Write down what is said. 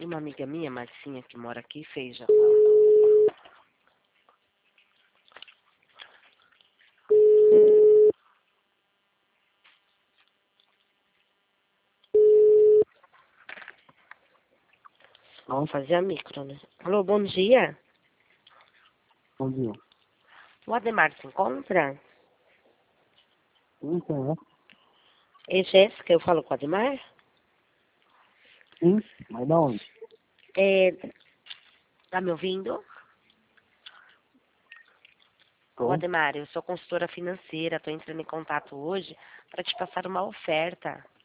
Uma amiga minha, Marcinha, que mora aqui, fez já. Vamos fazer a micro, né? Alô, bom dia. Bom dia. O Ademar se encontra? Sim, quem é? É Jéssica, eu falo com o Ademar? Sim, mas da onde? Tá me ouvindo? Ô, Tô. Ademar, eu sou consultora financeira, tô entrando em contato hoje para te passar uma oferta.